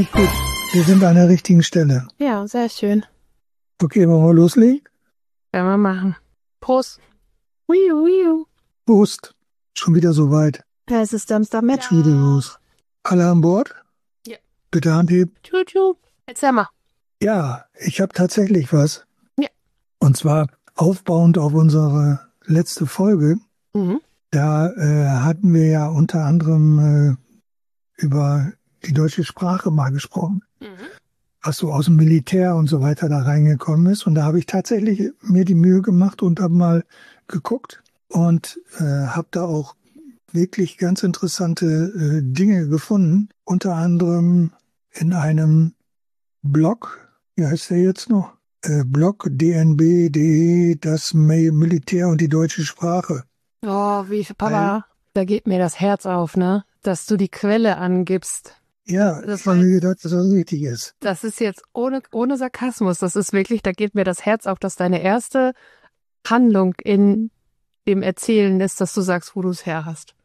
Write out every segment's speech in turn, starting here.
Richtig gut. Wir sind an der richtigen Stelle. Ja, sehr schön. Okay, wollen wir loslegen? Werden wir machen. Prost. Wiu. Prost. Schon wieder soweit. Ja, es ist Samstagmittag. Schon wieder los. Alle an Bord? Ja. Bitte Hand heben. Tschu. Erzähl mal. Ja, ich habe tatsächlich was. Ja. Und zwar aufbauend auf unsere letzte Folge. Mhm. Da hatten wir ja unter anderem über die deutsche Sprache mal gesprochen. Was so aus dem Militär und so weiter da reingekommen ist. Und da habe ich tatsächlich mir die Mühe gemacht und habe mal geguckt und habe da auch wirklich ganz interessante Dinge gefunden. Unter anderem in einem Blog, wie heißt der jetzt noch? Blog dnb.de, das Militär und die deutsche Sprache. Oh, Papa, da geht mir das Herz auf, ne? Dass du die Quelle angibst. Ja, Das weil mir gedacht, dass das richtig ist. Das ist jetzt ohne Sarkasmus. Das ist wirklich, da geht mir das Herz auf, dass deine erste Handlung in dem Erzählen ist, dass du sagst, wo du es her hast.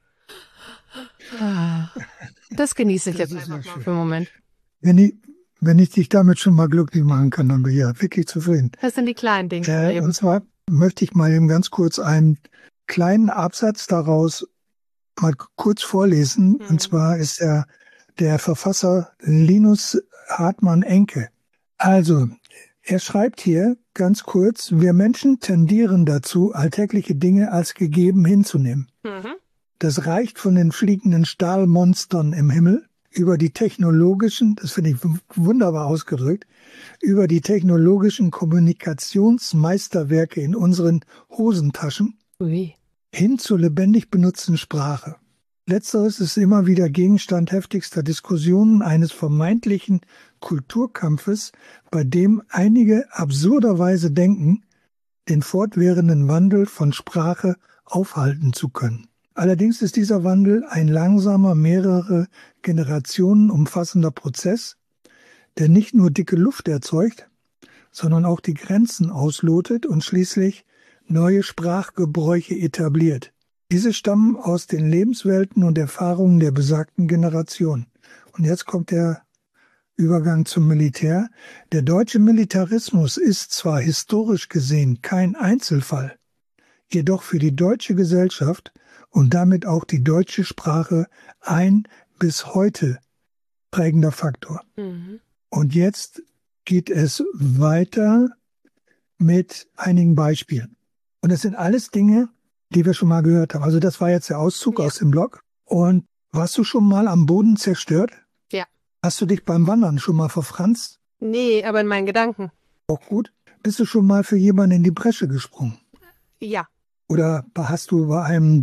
Das genieße ich Das jetzt ist einfach sehr mal schön. für einen Moment. Wenn ich dich damit schon mal glücklich machen kann, dann bin ich ja wirklich zufrieden. Das sind die kleinen Dinge. Und zwar möchte ich mal eben ganz kurz einen kleinen Absatz daraus mal kurz vorlesen. Und zwar ist der Verfasser Linus Hartmann-Enke. Also, er schreibt hier ganz kurz, wir Menschen tendieren dazu, alltägliche Dinge als gegeben hinzunehmen. Das reicht von den fliegenden Stahlmonstern im Himmel über die technologischen, das finde ich wunderbar ausgedrückt, über die technologischen Kommunikationsmeisterwerke in unseren Hosentaschen hin zur lebendig benutzten Sprache. Letzteres ist immer wieder Gegenstand heftigster Diskussionen eines vermeintlichen Kulturkampfes, bei dem einige absurderweise denken, den fortwährenden Wandel von Sprache aufhalten zu können. Allerdings ist dieser Wandel ein langsamer, mehrere Generationen umfassender Prozess, der nicht nur dicke Luft erzeugt, sondern auch die Grenzen auslotet und schließlich neue Sprachgebräuche etabliert. Diese stammen aus den Lebenswelten und Erfahrungen der besagten Generation. Und jetzt kommt der Übergang zum Militär. Der deutsche Militarismus ist zwar historisch gesehen kein Einzelfall, jedoch für die deutsche Gesellschaft und damit auch die deutsche Sprache ein bis heute prägender Faktor. Und jetzt geht es weiter mit einigen Beispielen. Und es sind alles Dinge, die wir schon mal gehört haben. Also das war jetzt der Auszug aus dem Blog. Und warst du schon mal am Boden zerstört? Ja. Hast du dich beim Wandern schon mal verfranst? Nee, aber in meinen Gedanken. Auch gut. Bist du schon mal für jemanden in die Bresche gesprungen? Ja. Oder bist du bei einem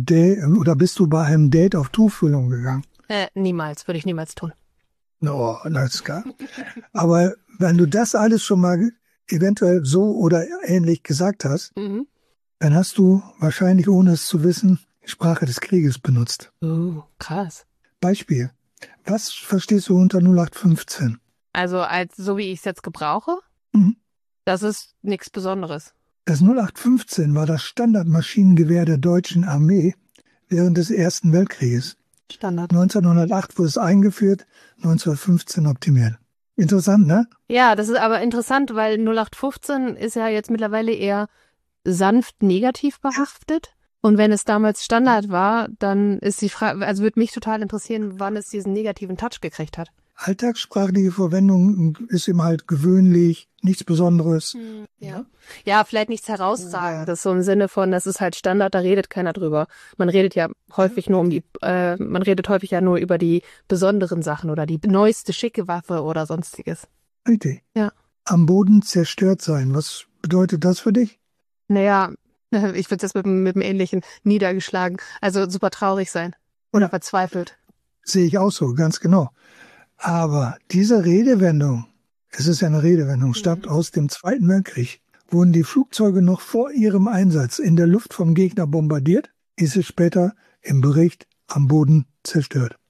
Date auf Tuchfühlung gegangen? Niemals, würde ich niemals tun. No, das ist klar. Aber wenn du das alles schon mal eventuell so oder ähnlich gesagt hast, dann hast du wahrscheinlich, ohne es zu wissen, die Sprache des Krieges benutzt. Krass. Beispiel. Was verstehst du unter 0815? Also so wie ich es jetzt gebrauche, das ist nichts Besonderes. Das 0815 war das Standardmaschinengewehr der deutschen Armee während des Ersten Weltkrieges. Standard. 1908 wurde es eingeführt, 1915 optimiert. Interessant, ne? Ja, das ist aber interessant, weil 0815 ist ja jetzt mittlerweile eher sanft negativ behaftet. Und wenn es damals Standard war, dann ist die Frage, also würde mich total interessieren, wann es diesen negativen Touch gekriegt hat. Alltagssprachliche Verwendung ist ihm halt gewöhnlich, nichts Besonderes. Ja, vielleicht nichts Herausragendes, so im Sinne von, das ist halt Standard, da redet keiner drüber. Man redet ja häufig nur nur über die besonderen Sachen oder die neueste schicke Waffe oder sonstiges. Richtig. Ja. Am Boden zerstört sein. Was bedeutet das für dich? Naja, ich würde es jetzt mit dem Ähnlichen niedergeschlagen, also super traurig sein oder verzweifelt. Sehe ich auch so, ganz genau. Aber diese Redewendung, es ist ja eine Redewendung, stammt aus dem Zweiten Weltkrieg. Wurden die Flugzeuge noch vor ihrem Einsatz in der Luft vom Gegner bombardiert, ist es später im Bericht am Boden zerstört.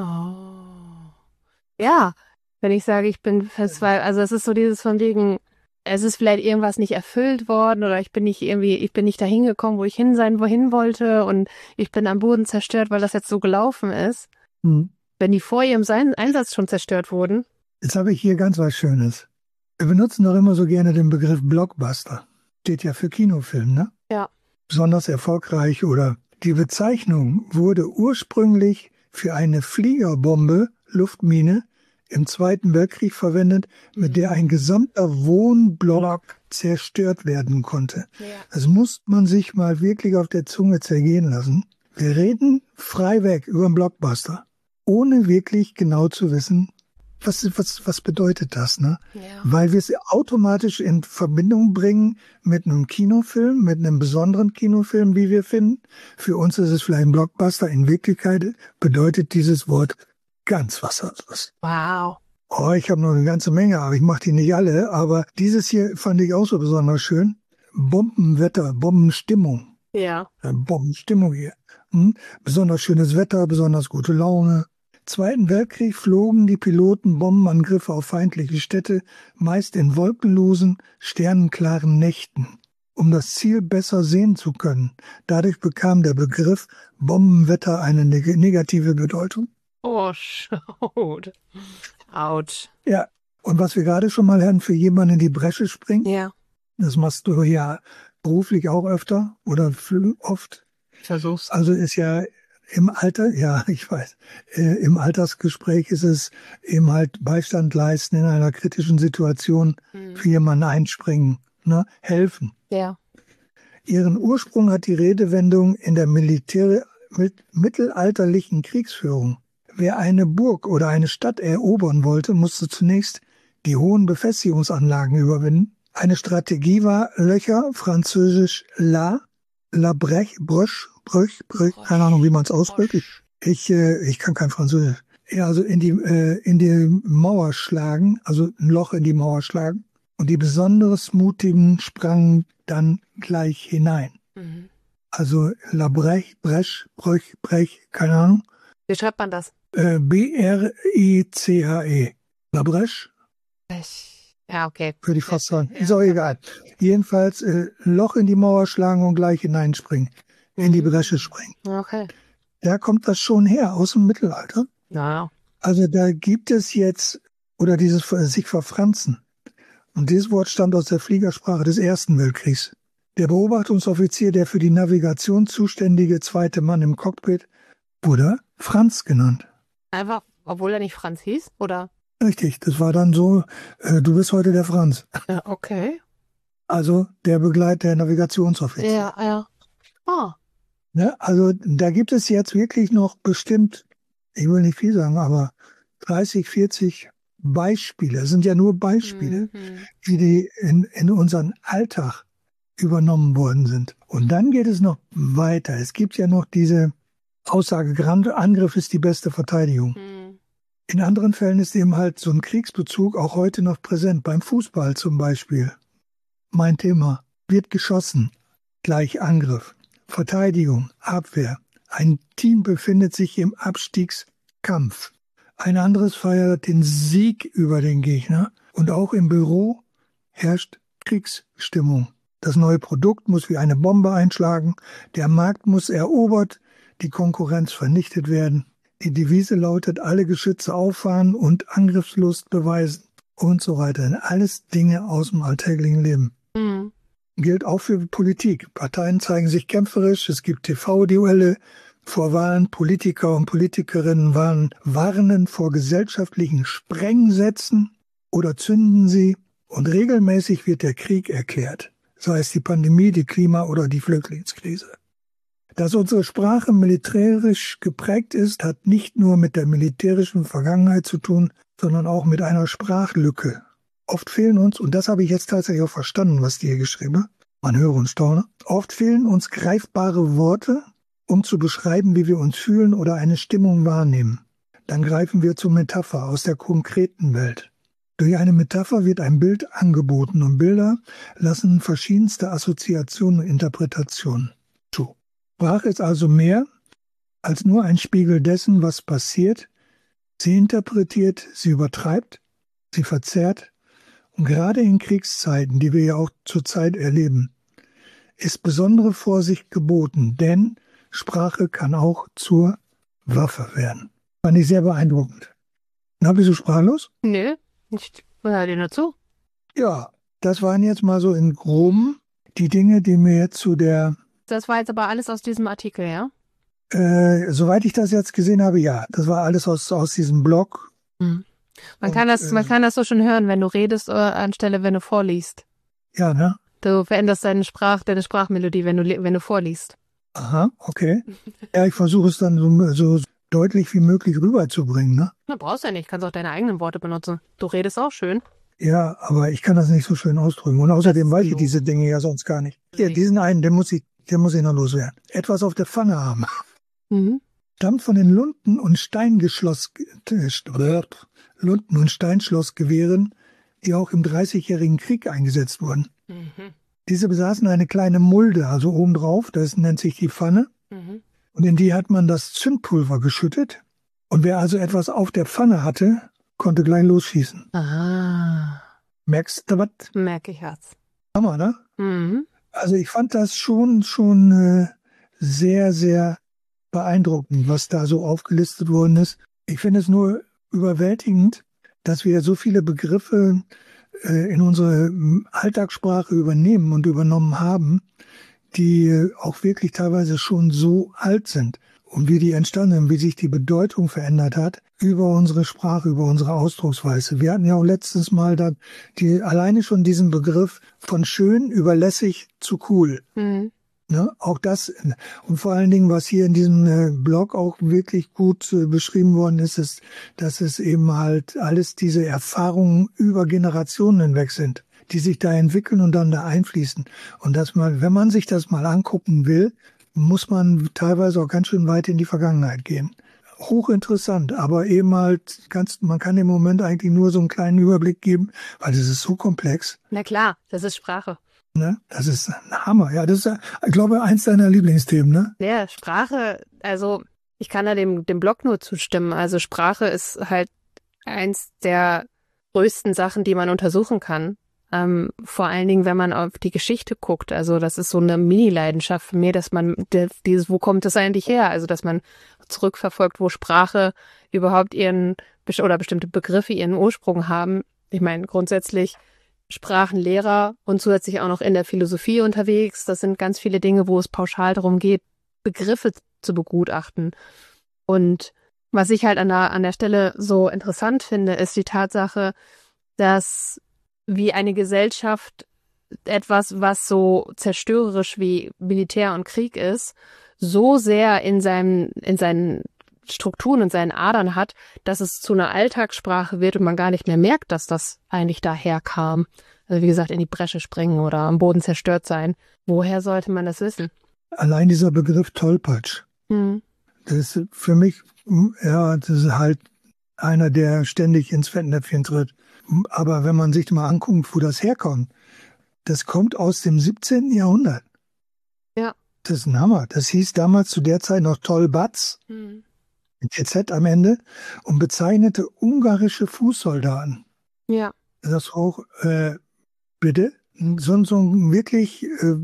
Oh. Ja, wenn ich sage, ich bin verzweifelt, also es ist so dieses von wegen, es ist vielleicht irgendwas nicht erfüllt worden oder ich bin nicht dahin gekommen, wohin wollte und ich bin am Boden zerstört, weil das jetzt so gelaufen ist. Wenn die vor ihrem Einsatz schon zerstört wurden, Jetzt habe ich hier ganz was Schönes. Wir benutzen doch immer so gerne den Begriff Blockbuster. Steht ja für Kinofilm, ne? Ja. Besonders erfolgreich oder die Bezeichnung wurde ursprünglich für eine Fliegerbombe, Luftmine, im Zweiten Weltkrieg verwendet, mit der ein gesamter Wohnblock zerstört werden konnte. Ja. Das muss man sich mal wirklich auf der Zunge zergehen lassen. Wir reden frei weg über einen Blockbuster, ohne wirklich genau zu wissen, was bedeutet das, ne? Ja. Weil wir es automatisch in Verbindung bringen mit einem Kinofilm, mit einem besonderen Kinofilm, wie wir finden. Für uns ist es vielleicht ein Blockbuster. In Wirklichkeit bedeutet dieses Wort ganz was anderes. Wow. Oh, ich habe noch eine ganze Menge, aber ich mache die nicht alle. Aber dieses hier fand ich auch so besonders schön. Bombenwetter, Bombenstimmung. Ja. Bombenstimmung hier. Besonders schönes Wetter, besonders gute Laune. Zweiten Weltkrieg flogen die Piloten Bombenangriffe auf feindliche Städte, meist in wolkenlosen, sternenklaren Nächten, um das Ziel besser sehen zu können. Dadurch bekam der Begriff Bombenwetter eine negative Bedeutung. Oh, schaut. Autsch. Ja, und was wir gerade schon mal hatten, für jemanden in die Bresche springen, Ja. das machst du ja beruflich auch öfter oder oft. Versuch's. Also ist ja im Alter, ja, ich weiß, im Altersgespräch ist es eben halt Beistand leisten in einer kritischen Situation, für jemanden einspringen, ne, helfen. Ja. Ihren Ursprung hat die Redewendung in der mittelalterlichen Kriegsführung. Wer eine Burg oder eine Stadt erobern wollte, musste zunächst die hohen Befestigungsanlagen überwinden. Eine Strategie war Löcher, französisch la brèche, keine Ahnung, wie man es ausspricht. Ich kann kein Französisch. Ja, also in die Mauer schlagen, also ein Loch in die Mauer schlagen. Und die besonders Mutigen sprangen dann gleich hinein. Also la brèche, keine Ahnung. Wie schreibt man das? B-R-I-C-H-E. La brèche? Ja, okay. Würde ich fast sagen. Ist auch egal. Jedenfalls Loch in die Mauer schlagen und gleich hineinspringen. In die Bresche springen. Okay. Da kommt das schon her, aus dem Mittelalter. Ja. Also da gibt es jetzt, oder dieses sich verfranzen. Und dieses Wort stammt aus der Fliegersprache des Ersten Weltkriegs. Der Beobachtungsoffizier, der für die Navigation zuständige zweite Mann im Cockpit, wurde Franz genannt. Einfach, obwohl er nicht Franz hieß, oder? Richtig, das war dann so, du bist heute der Franz. Ja, okay. Also der der Navigationsoffizier. Ja. Ah. Ne? Also da gibt es jetzt wirklich noch bestimmt, ich will nicht viel sagen, aber 30, 40 Beispiele. Es sind ja nur Beispiele, die in unseren Alltag übernommen worden sind. Und dann geht es noch weiter. Es gibt ja noch diese Aussage, Angriff ist die beste Verteidigung. In anderen Fällen ist eben halt so ein Kriegsbezug auch heute noch präsent. Beim Fußball zum Beispiel. Mein Thema. Wird geschossen. Gleich Angriff. Verteidigung. Abwehr. Ein Team befindet sich im Abstiegskampf. Ein anderes feiert den Sieg über den Gegner. Und auch im Büro herrscht Kriegsstimmung. Das neue Produkt muss wie eine Bombe einschlagen. Der Markt muss erobert. Die Konkurrenz vernichtet werden. Die Devise lautet, alle Geschütze auffahren und Angriffslust beweisen und so weiter. Alles Dinge aus dem alltäglichen Leben. Gilt auch für Politik. Parteien zeigen sich kämpferisch. Es gibt TV-Duelle vor Wahlen. Politiker und Politikerinnen warnen vor gesellschaftlichen Sprengsätzen oder zünden sie. Und regelmäßig wird der Krieg erklärt. Sei es die Pandemie, die Klima- oder die Flüchtlingskrise. Dass unsere Sprache militärisch geprägt ist, hat nicht nur mit der militärischen Vergangenheit zu tun, sondern auch mit einer Sprachlücke. Oft fehlen uns, und das habe ich jetzt tatsächlich auch verstanden, was die hier geschrieben hat, man höre und staune, oft fehlen uns greifbare Worte, um zu beschreiben, wie wir uns fühlen oder eine Stimmung wahrnehmen. Dann greifen wir zur Metapher aus der konkreten Welt. Durch eine Metapher wird ein Bild angeboten und Bilder lassen verschiedenste Assoziationen und Interpretationen zu. Sprache ist also mehr als nur ein Spiegel dessen, was passiert. Sie interpretiert, sie übertreibt, sie verzerrt. Und gerade in Kriegszeiten, die wir ja auch zurzeit erleben, ist besondere Vorsicht geboten, denn Sprache kann auch zur Waffe werden. Fand ich sehr beeindruckend. Na, bist du sprachlos? Nö. Ich höre dir nur zu. Ja, das waren jetzt mal so in Groben die Dinge, die mir jetzt zu der... Das war jetzt aber alles aus diesem Artikel, ja? Soweit ich das jetzt gesehen habe, ja. Das war alles aus diesem Blog. Mhm. Man kann das so schon hören, wenn du redest anstelle, wenn du vorliest. Ja, ne? Du veränderst deine Sprachmelodie, wenn du vorliest. Aha, okay. Ja, ich versuche es dann so deutlich wie möglich rüberzubringen, ne? Na, brauchst ja nicht, kannst auch deine eigenen Worte benutzen. Du redest auch schön. Ja, aber ich kann das nicht so schön ausdrücken. Und außerdem weiß ich diese Dinge ja sonst gar nicht. Ja, diesen einen, den muss ich noch loswerden. Etwas auf der Pfanne haben. Mhm. Stammt von den Lunden- und Steinschlossgewehren, die auch im Dreißigjährigen Krieg eingesetzt wurden. Mhm. Diese besaßen eine kleine Mulde, also obendrauf, das nennt sich die Pfanne. Mhm. Und in die hat man das Zündpulver geschüttet. Und wer also etwas auf der Pfanne hatte, konnte gleich losschießen. Ah. Merkst du was? Merke ich was. Hammer, ne? Mhm. Also ich fand das schon sehr, sehr beeindruckend, was da so aufgelistet worden ist. Ich finde es nur überwältigend, dass wir so viele Begriffe in unsere Alltagssprache übernehmen und übernommen haben, die auch wirklich teilweise schon so alt sind. Und wie die entstanden sind, wie sich die Bedeutung verändert hat über unsere Sprache, über unsere Ausdrucksweise. Wir hatten ja auch letztens mal da alleine schon diesen Begriff von schön über lässig zu cool. Mhm. Ne, auch das, und vor allen Dingen, was hier in diesem Blog auch wirklich gut beschrieben worden ist, dass es eben halt alles diese Erfahrungen über Generationen hinweg sind, die sich da entwickeln und dann da einfließen. Und dass man, wenn man sich das mal angucken will, muss man teilweise auch ganz schön weit in die Vergangenheit gehen. Hochinteressant, aber eben halt man kann im Moment eigentlich nur so einen kleinen Überblick geben, weil es ist so komplex. Na klar, das ist Sprache. Ne? Das ist ein Hammer. Ja, das ist, ich glaube, eins deiner Lieblingsthemen, ne? Ja, Sprache, also ich kann da dem Blog nur zustimmen. Also Sprache ist halt eins der größten Sachen, die man untersuchen kann. Vor allen Dingen, wenn man auf die Geschichte guckt. Also das ist so eine Mini-Leidenschaft für mich, dass man wo kommt das eigentlich her? Also dass man zurückverfolgt, wo Sprache überhaupt oder bestimmte Begriffe ihren Ursprung haben. Ich meine, grundsätzlich Sprachenlehrer und zusätzlich auch noch in der Philosophie unterwegs. Das sind ganz viele Dinge, wo es pauschal darum geht, Begriffe zu begutachten. Und was ich halt an der Stelle so interessant finde, ist die Tatsache, dass wie eine Gesellschaft etwas, was so zerstörerisch wie Militär und Krieg ist, so sehr in seinen Strukturen und seinen Adern hat, dass es zu einer Alltagssprache wird und man gar nicht mehr merkt, dass das eigentlich daher kam. Also wie gesagt, in die Bresche springen oder am Boden zerstört sein. Woher sollte man das wissen? Allein dieser Begriff Tollpatsch. Mhm. Das ist für mich, ja, das ist halt einer, der ständig ins Fettnäpfchen tritt. Aber wenn man sich mal anguckt, wo das herkommt, das kommt aus dem 17. Jahrhundert. Ja. Das ist ein Hammer. Das hieß damals zu der Zeit noch Tollbatz, mit TZ am Ende, und bezeichnete ungarische Fußsoldaten. Ja. Das auch, bitte, so ein wirklich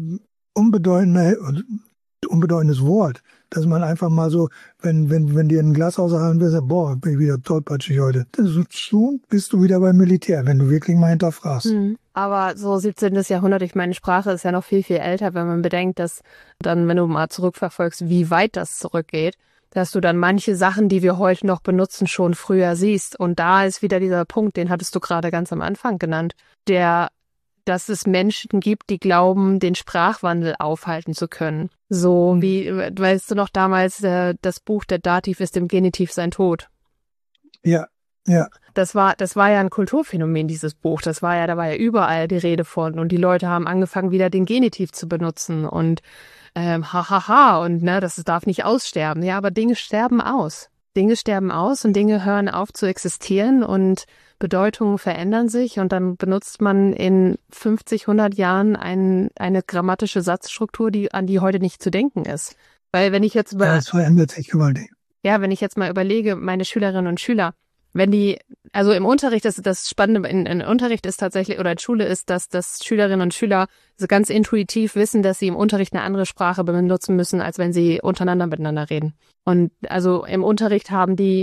unbedeutendes Wort, dass man einfach mal so, wenn dir ein Glas aushalten will, sagt, boah, bin ich wieder tollpatschig heute. Das ist schon, bist du wieder beim Militär, wenn du wirklich mal hinterfragst. Aber so 17. Jahrhundert, ich meine, Sprache ist ja noch viel, viel älter, wenn man bedenkt, dass dann, wenn du mal zurückverfolgst, wie weit das zurückgeht, dass du dann manche Sachen, die wir heute noch benutzen, schon früher siehst. Und da ist wieder dieser Punkt, den hattest du gerade ganz am Anfang genannt, dass es Menschen gibt, die glauben, den Sprachwandel aufhalten zu können. So wie, weißt du noch damals, das Buch Der Dativ ist im Genitiv sein Tod. Ja, ja. Das war ja ein Kulturphänomen, dieses Buch. Da war ja überall die Rede von. Und die Leute haben angefangen, wieder den Genitiv zu benutzen. Und und ne, das darf nicht aussterben. Ja, aber Dinge sterben aus. Dinge sterben aus und Dinge hören auf zu existieren und Bedeutungen verändern sich und dann benutzt man in 50, 100 Jahren eine grammatische Satzstruktur, an die heute nicht zu denken ist. Weil wenn ich jetzt das verändert sich gewaltig. Ja, wenn ich jetzt mal überlege, meine Schülerinnen und Schüler, also im Unterricht ist das Spannende, in Unterricht ist tatsächlich, oder in Schule ist, dass Schülerinnen und Schüler so ganz intuitiv wissen, dass sie im Unterricht eine andere Sprache benutzen müssen, als wenn sie untereinander miteinander reden. Und also im Unterricht haben die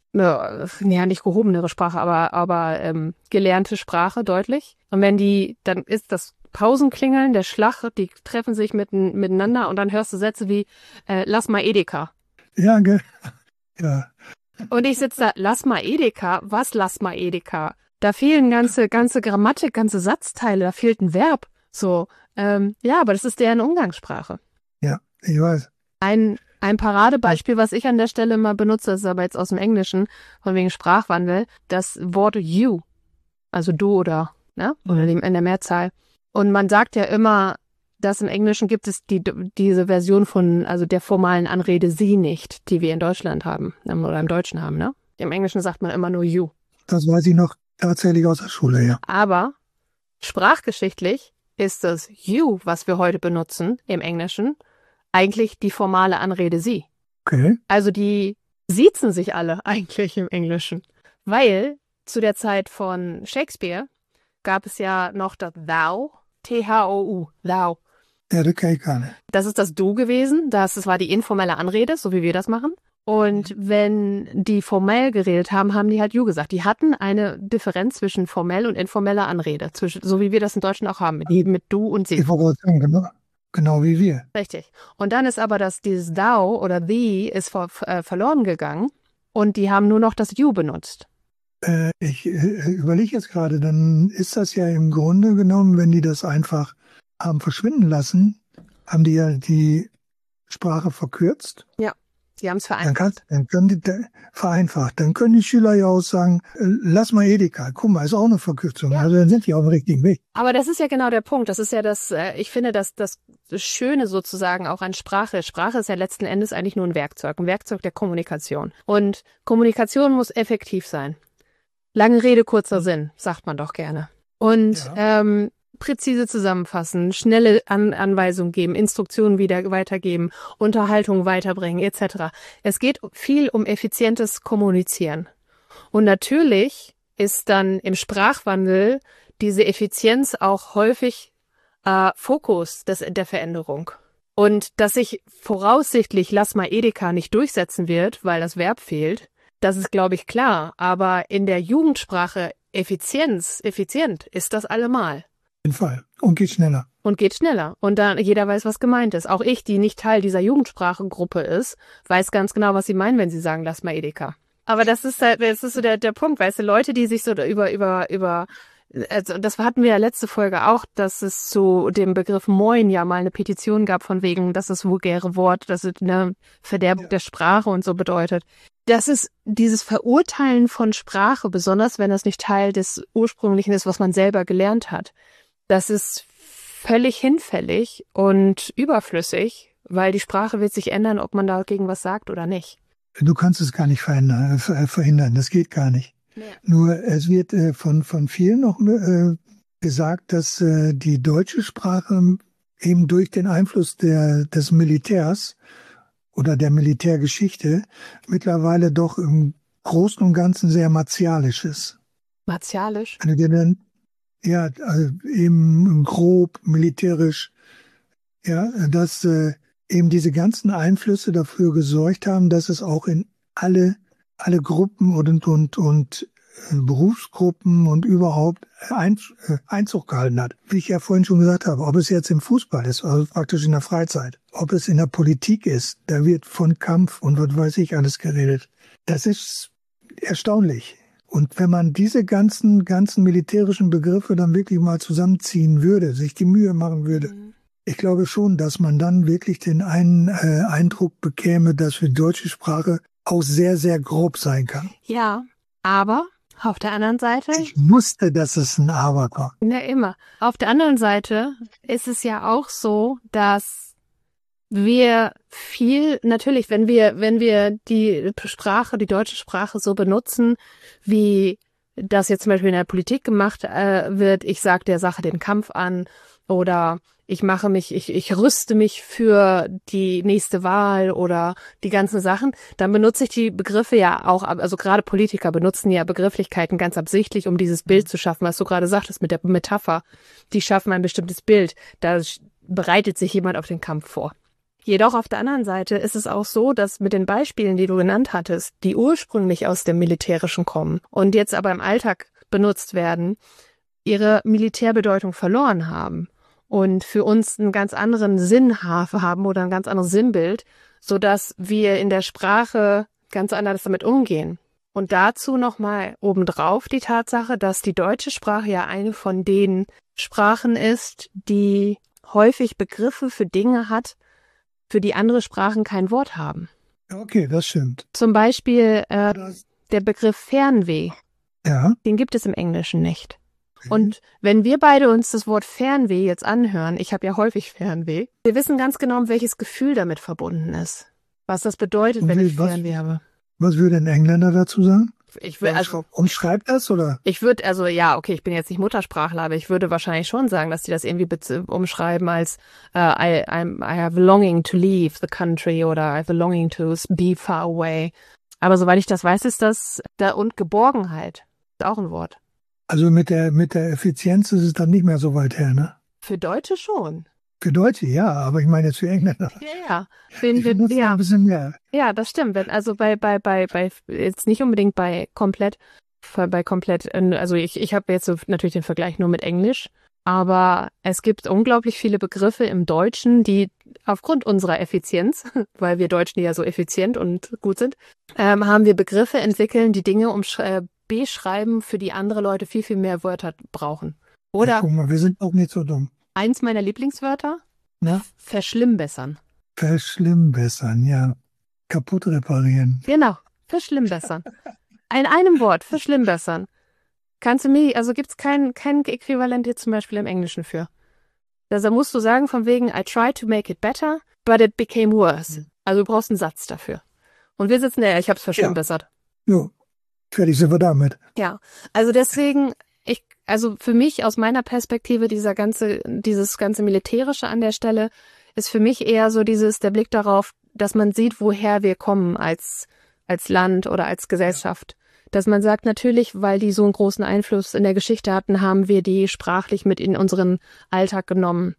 nicht gehobenere Sprache, aber gelernte Sprache deutlich. Und dann ist das Pausenklingeln, der Schlag, die treffen sich miteinander und dann hörst du Sätze wie, lass mal Edeka. Ja, ja. Und ich sitze da, lass mal Edeka? Was lass mal Edeka? Da fehlen ganze Grammatik, ganze Satzteile, da fehlt ein Verb. So, aber das ist deren Umgangssprache. Ja, ich weiß. Ein Paradebeispiel, was ich an der Stelle mal benutze, ist aber jetzt aus dem Englischen, von wegen Sprachwandel, das Wort you, also du oder in der Mehrzahl. Und man sagt ja immer, dass im Englischen gibt es diese Version von, also der formalen Anrede sie nicht, die wir in Deutschland haben, oder im Deutschen haben, ne? Im Englischen sagt man immer nur you. Das weiß ich noch tatsächlich aus der Schule, ja. Aber sprachgeschichtlich ist das you, was wir heute benutzen im Englischen, eigentlich die formale Anrede sie. Okay. Also die siezen sich alle eigentlich im Englischen. Weil zu der Zeit von Shakespeare gab es ja noch das thou, T-H-O-U, thou. Ja, das kann ich gar nicht. Das ist das du gewesen, das war die informelle Anrede, so wie wir das machen. Und wenn die formell geredet haben, haben die halt you gesagt. Die hatten eine Differenz zwischen formell und informeller Anrede, so wie wir das in Deutschland auch haben, mit du und sie. Ich wollte sagen, genau wie wir. Richtig. Und dann ist aber dieses thou oder thee ist verloren gegangen und die haben nur noch das you benutzt. Ich überlege jetzt gerade, dann ist das ja im Grunde genommen, wenn die das einfach haben verschwinden lassen, haben die ja die Sprache verkürzt. Ja, die haben es vereinfacht. Dann können die Schüler ja auch sagen, lass mal Edeka, guck mal, ist auch eine Verkürzung. Ja. Also dann sind die auf dem richtigen Weg. Aber das ist ja genau der Punkt. Das ist ja ich finde, das Schöne sozusagen auch an Sprache. Sprache ist ja letzten Endes eigentlich nur ein Werkzeug der Kommunikation. Und Kommunikation muss effektiv sein. Lange Rede, kurzer Sinn, sagt man doch gerne. Und präzise zusammenfassen, schnelle Anweisungen geben, Instruktionen wieder weitergeben, Unterhaltung weiterbringen, etc. Es geht viel um effizientes Kommunizieren. Und natürlich ist dann im Sprachwandel diese Effizienz auch häufig Fokus der Veränderung. Und dass sich voraussichtlich lass mal Edeka nicht durchsetzen wird, weil das Verb fehlt, das ist, glaube ich, klar. Aber in der Jugendsprache effizient ist das allemal. Auf jeden Fall. Und geht schneller. Und dann jeder weiß, was gemeint ist. Auch ich, die nicht Teil dieser Jugendsprachengruppe ist, weiß ganz genau, was sie meinen, wenn sie sagen, lass mal Edeka. Aber das ist so der Punkt, weißt du, Leute, die sich so also das hatten wir ja letzte Folge auch, dass es zu dem Begriff Moin ja mal eine Petition gab von wegen, dass das vulgäre Wort, das ist eine Verderbung der Sprache und so bedeutet. Das ist dieses Verurteilen von Sprache, besonders wenn das nicht Teil des Ursprünglichen ist, was man selber gelernt hat. Das ist völlig hinfällig und überflüssig, weil die Sprache wird sich ändern, ob man dagegen was sagt oder nicht. Du kannst es gar nicht verhindern, das geht gar nicht. Ja. Nur es wird von vielen noch gesagt, dass die deutsche Sprache eben durch den Einfluss des Militärs oder der Militärgeschichte mittlerweile doch im Großen und Ganzen sehr martialisch ist. Martialisch? Also eben grob, militärisch, ja, dass eben diese ganzen Einflüsse dafür gesorgt haben, dass es auch in alle Gruppen und Berufsgruppen und überhaupt Einzug gehalten hat. Wie ich ja vorhin schon gesagt habe, ob es jetzt im Fußball ist, also praktisch in der Freizeit, ob es in der Politik ist, da wird von Kampf und was weiß ich alles geredet. Das ist erstaunlich. Und wenn man diese ganzen militärischen Begriffe dann wirklich mal zusammenziehen würde, sich die Mühe machen würde, ich glaube schon, dass man dann wirklich den Eindruck bekäme, dass für die deutsche Sprache auch sehr, sehr grob sein kann. Ja, aber auf der anderen Seite... Ich wusste, dass es ein Aber war. Ja, immer. Auf der anderen Seite ist es ja auch so, dass wir natürlich, wenn wir die deutsche Sprache so benutzen, wie das jetzt zum Beispiel in der Politik gemacht wird, ich sage der Sache den Kampf an oder ich rüste mich für die nächste Wahl oder die ganzen Sachen, dann benutze ich die Begriffe ja auch, also gerade Politiker benutzen ja Begrifflichkeiten ganz absichtlich, um dieses Bild zu schaffen, was du gerade sagtest mit der Metapher. Die schaffen ein bestimmtes Bild, da bereitet sich jemand auf den Kampf vor. Jedoch auf der anderen Seite ist es auch so, dass mit den Beispielen, die du genannt hattest, die ursprünglich aus dem Militärischen kommen und jetzt aber im Alltag benutzt werden, ihre Militärbedeutung verloren haben und für uns einen ganz anderen Sinn haben oder ein ganz anderes Sinnbild, sodass wir in der Sprache ganz anders damit umgehen. Und dazu nochmal obendrauf die Tatsache, dass die deutsche Sprache ja eine von den Sprachen ist, die häufig Begriffe für Dinge hat, für die andere Sprachen kein Wort haben. Okay, das stimmt. Zum Beispiel der Begriff Fernweh. Ja. Den gibt es im Englischen nicht. Und wenn wir beide uns das Wort Fernweh jetzt anhören, ich habe ja häufig Fernweh, wir wissen ganz genau, welches Gefühl damit verbunden ist. Was das bedeutet, wenn ich Fernweh habe. Was würde ein Engländer dazu sagen? Umschreibt das, oder? Ich würde, ich bin jetzt nicht Muttersprachler, aber ich würde wahrscheinlich schon sagen, dass die das irgendwie umschreiben als I have a longing to leave the country oder I have a longing to be far away. Aber soweit ich das weiß, ist das und Geborgenheit ist auch ein Wort. Also mit der Effizienz ist es dann nicht mehr so weit her, ne? Für Deutsche schon. Für Deutsche, ja, aber ich meine jetzt für Engländer. Ja. Ein bisschen mehr. Ja, das stimmt. Also bei jetzt nicht unbedingt bei komplett, also ich habe jetzt so natürlich den Vergleich nur mit Englisch, aber es gibt unglaublich viele Begriffe im Deutschen, die aufgrund unserer Effizienz, weil wir Deutschen ja so effizient und gut sind, haben wir Begriffe entwickeln, die Dinge beschreiben, für die andere Leute viel, viel mehr Wörter brauchen. Oder? Ja, guck mal, wir sind auch nicht so dumm. Eins meiner Lieblingswörter? Na? Verschlimmbessern. Verschlimmbessern, ja. Kaputt reparieren. Genau, verschlimmbessern. In einem Wort, verschlimmbessern. Kannst du mir, also gibt's kein Äquivalent jetzt zum Beispiel im Englischen für. Also musst du sagen von wegen, I tried to make it better, but it became worse. Also du brauchst einen Satz dafür. Und wir sitzen ich hab's verschlimmbessert. Ja, fertig sind wir damit. Ja, also deswegen, also für mich aus meiner Perspektive dieses ganze Militärische an der Stelle ist für mich eher so der Blick darauf, dass man sieht, woher wir kommen als Land oder als Gesellschaft. Dass man sagt, natürlich, weil die so einen großen Einfluss in der Geschichte hatten, haben wir die sprachlich mit in unseren Alltag genommen.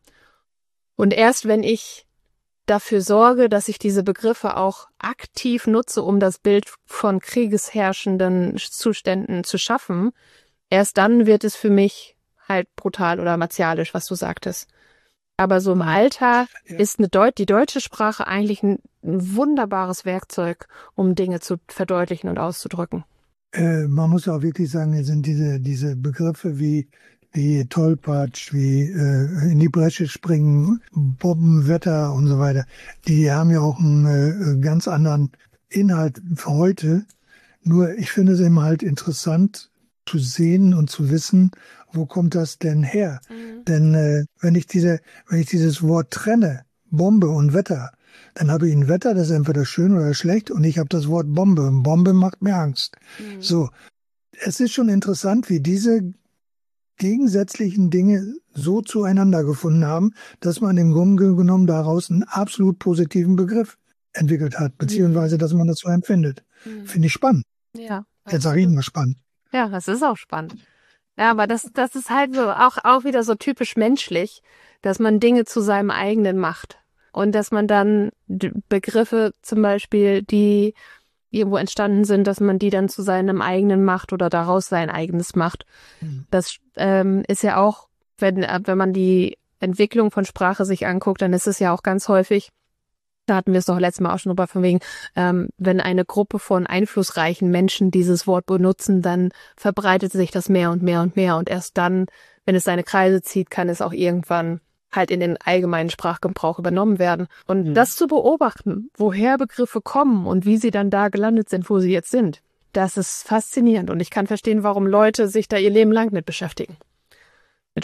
Und erst wenn ich dafür sorge, dass ich diese Begriffe auch aktiv nutze, um das Bild von kriegesherrschenden Zuständen zu schaffen, erst dann wird es für mich halt brutal oder martialisch, was du sagtest. Aber so im Alltag ist die deutsche Sprache eigentlich ein wunderbares Werkzeug, um Dinge zu verdeutlichen und auszudrücken. Man muss ja auch wirklich sagen, es sind diese Begriffe wie Tollpatsch, wie in die Bresche springen, Bombenwetter und so weiter, die haben ja auch einen ganz anderen Inhalt für heute. Nur ich finde es immer halt interessant zu sehen und zu wissen, wo kommt das denn her? Mhm. Denn wenn ich dieses Wort trenne, Bombe und Wetter, dann habe ich ein Wetter, das ist entweder schön oder schlecht, und ich habe das Wort Bombe. Und Bombe macht mir Angst. Mhm. So, es ist schon interessant, wie diese gegensätzlichen Dinge so zueinander gefunden haben, dass man im Grunde genommen daraus einen absolut positiven Begriff entwickelt hat, beziehungsweise dass man das so empfindet. Mhm. Finde ich spannend. Ja. Jetzt sage ich mal spannend. Ja, das ist auch spannend. Ja, aber das ist halt so auch wieder so typisch menschlich, dass man Dinge zu seinem eigenen macht. Und dass man dann Begriffe zum Beispiel, die irgendwo entstanden sind, dass man die dann zu seinem eigenen macht oder daraus sein eigenes macht. Mhm. Das ist ja auch, wenn man die Entwicklung von Sprache sich anguckt, dann ist es ja auch ganz häufig, da hatten wir es doch letztes Mal auch schon drüber, von wegen, wenn eine Gruppe von einflussreichen Menschen dieses Wort benutzen, dann verbreitet sich das mehr und mehr und mehr. Und erst dann, wenn es seine Kreise zieht, kann es auch irgendwann halt in den allgemeinen Sprachgebrauch übernommen werden. Und das zu beobachten, woher Begriffe kommen und wie sie dann da gelandet sind, wo sie jetzt sind, das ist faszinierend. Und ich kann verstehen, warum Leute sich da ihr Leben lang mit beschäftigen. Mit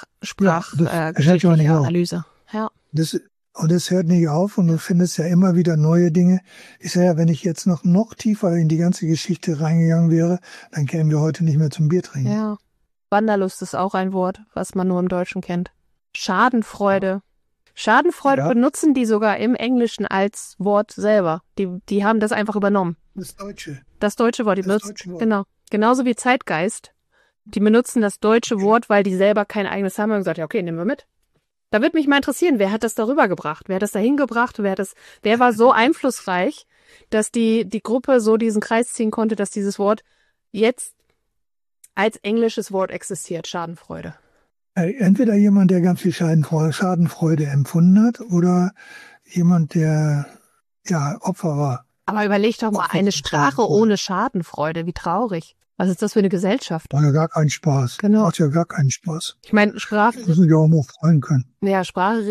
Analyse. Ja. Und es hört nicht auf, und du findest ja immer wieder neue Dinge. Ich sage ja, wenn ich jetzt noch tiefer in die ganze Geschichte reingegangen wäre, dann kämen wir heute nicht mehr zum Bier trinken. Ja. Wanderlust ist auch ein Wort, was man nur im Deutschen kennt. Schadenfreude. Schadenfreude benutzen die sogar im Englischen als Wort selber. Die haben das einfach übernommen. Das Deutsche. Das deutsche Wort. Die benutzen, genau. Genauso wie Zeitgeist. Die benutzen das deutsche Wort, weil die selber kein eigenes haben und gesagt, ja, okay, nehmen wir mit. Da würde mich mal interessieren, wer hat das darüber gebracht? Wer hat das dahin gebracht? Wer war so einflussreich, dass die Gruppe so diesen Kreis ziehen konnte, dass dieses Wort jetzt als englisches Wort existiert, Schadenfreude? Entweder jemand, der ganz viel Schadenfreude empfunden hat, oder jemand, der Opfer war. Aber überleg doch mal, eine Sprache ohne Schadenfreude, wie traurig. Was ist das für eine Gesellschaft? War ja gar kein Spaß. Genau. Macht ja gar keinen Spaß. Ich meine, Sprache müssen sich auch mal freuen können. Ja, Sprache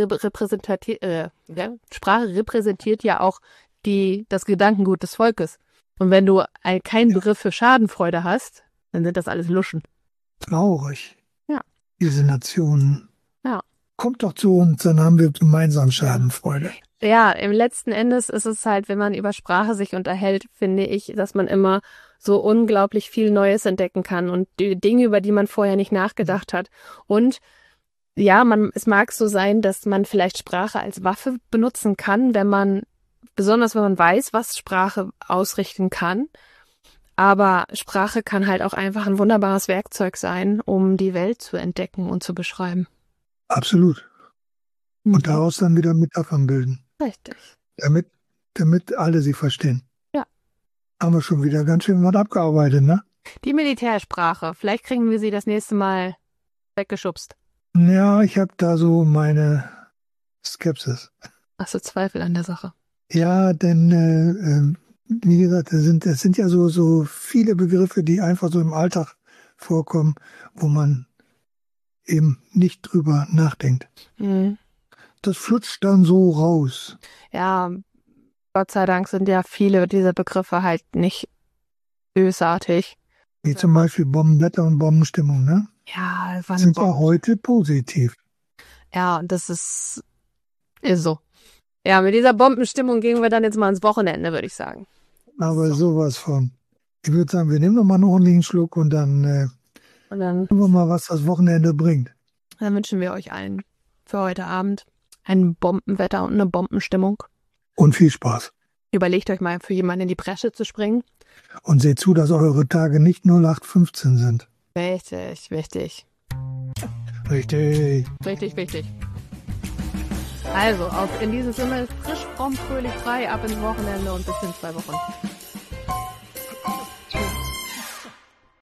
repräsentiert ja auch das Gedankengut des Volkes. Und wenn du keinen Begriff für Schadenfreude hast, dann sind das alles Luschen. Traurig. Ja. Diese Nationen. Ja. Kommt doch zu uns, dann haben wir gemeinsam Schadenfreude. Ja, im letzten Endes ist es halt, wenn man über Sprache sich unterhält, finde ich, dass man immer so unglaublich viel Neues entdecken kann und die Dinge, über die man vorher nicht nachgedacht hat. Und ja, es mag so sein, dass man vielleicht Sprache als Waffe benutzen kann, besonders wenn man weiß, was Sprache ausrichten kann. Aber Sprache kann halt auch einfach ein wunderbares Werkzeug sein, um die Welt zu entdecken und zu beschreiben. Absolut. Und daraus dann wieder Metaphern bilden. Richtig. Damit alle sie verstehen. Ja. Haben wir schon wieder ganz schön was abgearbeitet, ne? Die Militärsprache. Vielleicht kriegen wir sie das nächste Mal weggeschubst. Ja, ich habe da so meine Skepsis. Hast du Zweifel an der Sache? Ja, denn wie gesagt, es sind ja so viele Begriffe, die einfach so im Alltag vorkommen, wo man eben nicht drüber nachdenkt. Mhm. Das flutscht dann so raus. Ja, Gott sei Dank sind ja viele dieser Begriffe halt nicht bösartig. Wie zum Beispiel Bombenwetter und Bombenstimmung, ne? Ja, sind ja heute positiv. Ja, und das ist so. Ja, mit dieser Bombenstimmung gehen wir dann jetzt mal ins Wochenende, würde ich sagen. Aber sowas von. Ich würde sagen, wir nehmen noch mal noch einen Schluck und dann gucken wir mal, was das Wochenende bringt. Dann wünschen wir euch allen für heute Abend ein Bombenwetter und eine Bombenstimmung. Und viel Spaß. Überlegt euch mal, für jemanden in die Bresche zu springen. Und seht zu, dass eure Tage nicht 0815 sind. Richtig, wichtig. Richtig. Richtig, wichtig. Also, in diesem Sinne, frisch, fromm, fröhlich, frei, ab ins Wochenende und bis in 2 Wochen.